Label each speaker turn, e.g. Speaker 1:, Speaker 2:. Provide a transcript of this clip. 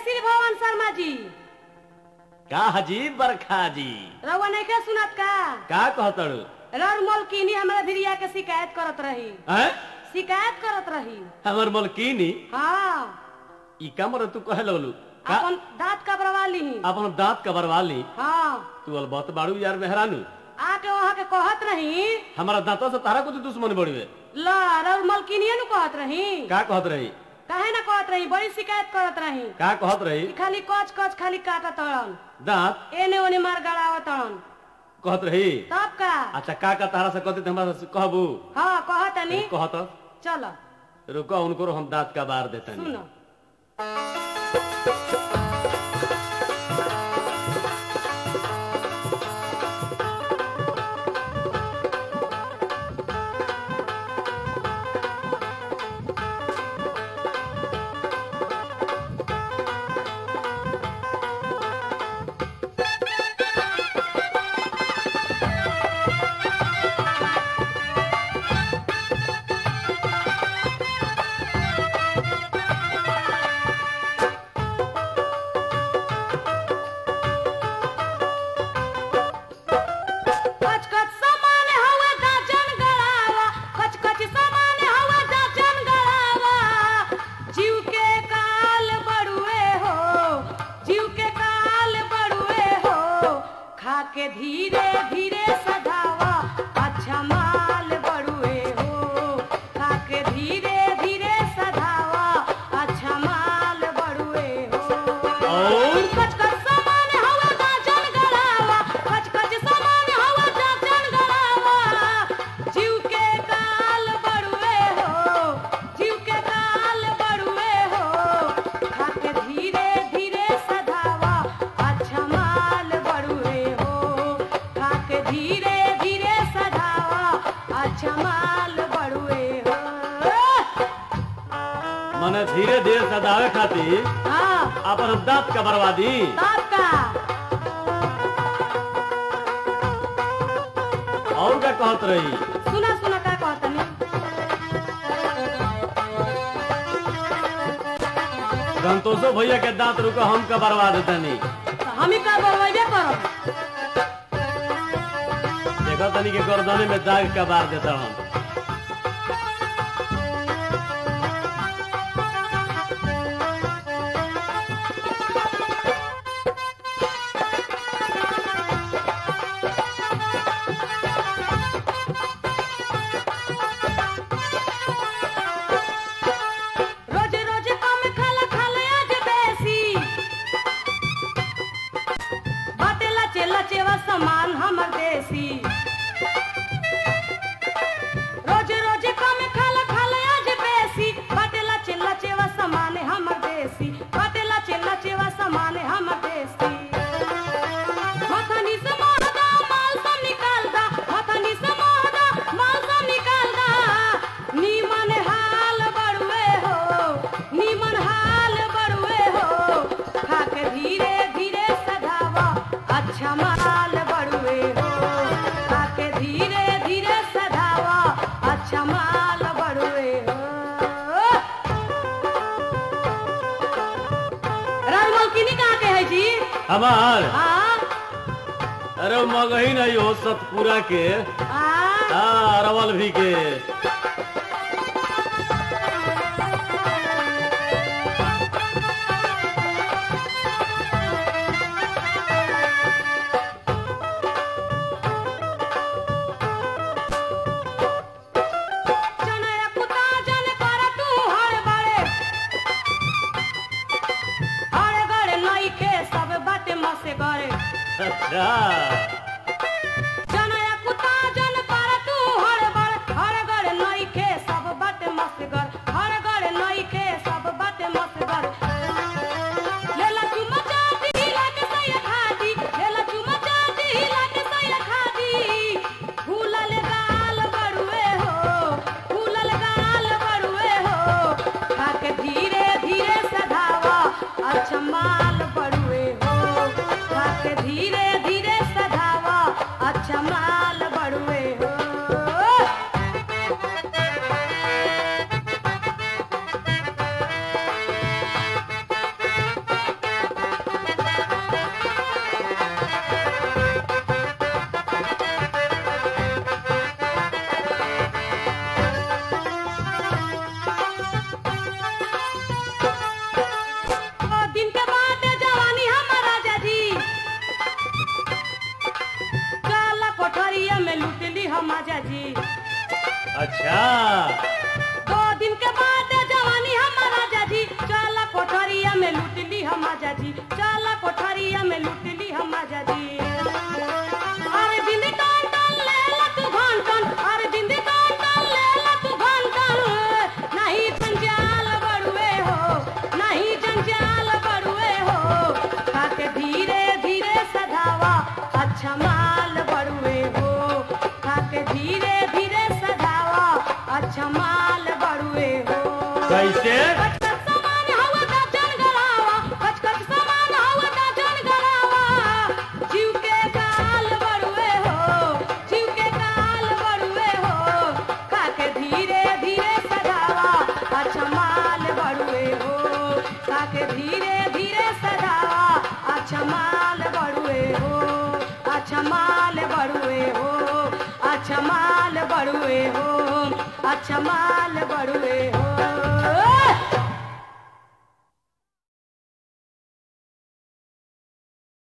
Speaker 1: श्री भवन शर्मा जी
Speaker 2: का हाजी बरखा जी
Speaker 1: रउआ नहीं के सुनत
Speaker 2: का कहतड़ू
Speaker 1: रउर मोलकिनी हमरा धिरिया के शिकायत करत रही
Speaker 2: हैं
Speaker 1: शिकायत करत रही
Speaker 2: हमर मलकीनी
Speaker 1: हाँ
Speaker 2: ई कमर तू कहे लगलू का
Speaker 1: अपन दांत कबरवा ली
Speaker 2: अपन दांत कबरवा ली
Speaker 1: हाँ
Speaker 2: तू अलबत बाड़ू यार मेहरानू
Speaker 1: आके वहाँ के कहत रही
Speaker 2: हमारा दांतों से तारा कुछ दुश्मन बड़ी
Speaker 1: ला रउर मोलकिनिया नु कहत रही
Speaker 2: का कहत रही
Speaker 1: काहे ना कहत रही बड़ी शिकायत करत रही
Speaker 2: का कहत रही
Speaker 1: कि खाली कच कच खाली काटा तड़न
Speaker 2: दांत
Speaker 1: एने ओने मार गड़ाव तड़न
Speaker 2: कहत रही
Speaker 1: तब का
Speaker 2: अच्छा का तारा से कहते हमरा से कहबू
Speaker 1: हाँ कहत नहीं
Speaker 2: कहत
Speaker 1: चलो
Speaker 2: रुको उनको हम दांत का बार देते
Speaker 1: सुनो कच कच सामान हवा दाचन गड़ावा कच कच सामान हवा दाचन गड़ावा जीव के काल बड़ुए हो जीव के काल बड़ुए हो खा के धीरे धीरे सधावा अच्छा माल बड़ुए हो खा के धीरे धीरे सधावा अच्छा माल बड़ुए हो
Speaker 2: और
Speaker 1: कच कच सामान हवा दाचन गड़ावा कच कच सामान हवा दाचन गड़ावा जीव के काल बड़ुए हो जीव के काल बड़ुए हो खा के धीरे धीरे सधावा अच्छा माल बड़ुए हो खा के धीरे धीरे सधावा अच्छा माल बड़ुए हो
Speaker 2: मने धीरे धीरे सदावे खातिर
Speaker 1: हाँ
Speaker 2: अपन हम दांत का बर्बादी
Speaker 1: तब का
Speaker 2: और का कहत रही
Speaker 1: सुना सुना का कहतनी
Speaker 2: संतोषो भैया के दांत रुको हम का बर्बाद देतनी
Speaker 1: हम ही का बरवाइबे करब
Speaker 2: देखो तनी के गर्दने में दाग का बार देता हम
Speaker 1: रोज रोज कम खाला खाला आज बेसी बाटेला चेला चेवा सामान हमर देसी रोज रोज कम खाला खाला आज बेसी बाटेला चेला चेवा सामान हमर देसी बाटेला चेला चेवा सामान हमर देसी मथनी से मोहदा माल सब निकालदा मथनी से मोहदा माल सब निकालदा नीमन हाल बड़ुए हो नीमन हाल बड़ुए हो खा के धीरे धीरे सधावा अच्छा माल बड़ुए हो खा के धीरे धीरे सधावा अच्छा माल बड़ुए हो राजमलकिनी कहाँ के है जी
Speaker 2: हमार
Speaker 1: हाँ
Speaker 2: अरे मगही नहीं हो सतपुरा के
Speaker 1: हाँ
Speaker 2: अरवल भी के
Speaker 1: जनया कुता जन कर तू हर बड़े हर गड़े नइखे सब बाटे मसे गड़े
Speaker 2: अच्छा
Speaker 1: जनया कुता जन कर तू हर बड़े हर गड़े नइखे सब बाटे मसे गड़े हर गड़े नइखे सब बाटे मसे गड़े लेला चुमा चाटी लाके सैया खादी लेला चुमा चाटी लाके सैया खादी फूलल गाल बड़ुए हो फूलल गाल बड़ुए हो खा के धीरे धीरे सधावा अच्छा माल बड़ुए हो खा के धीरे धीरे सधा अच्छा माल बड़ुए हो खाके धीरे धीरे सधावा अच्छा माल बड़ुए हो
Speaker 2: कैसे?
Speaker 1: कच कच सामान हवा दर्जन गड़ावा कच कच सामान हवा दर्जन गड़ावा जीव के काल बड़ुए हो जीव के काल बड़ुए हो खाके धीरे धीरे सधावा अच्छा माल बड़ुए हो खाके धीरे धीरे सधावा अच्छा माल बड़ुए हो अच्छा माल बड़ुए हो अच्छा माल बड़ुए हो अच्छा माल बड़ुए